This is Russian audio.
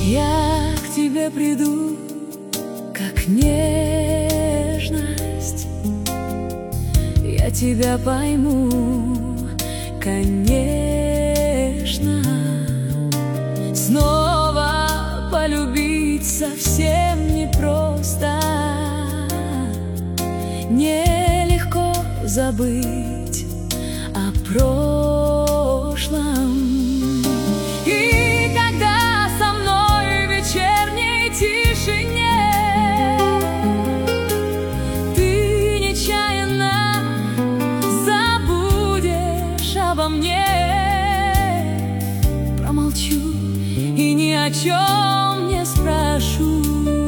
Я к тебе приду, как нежность. Я тебя пойму, конечно. Снова полюбить совсем непросто. Нелегко забыть о прошлом. И когда со мной в вечерней тишине ты нечаянно забудешь обо мне, промолчу и ни о чем не спрошу.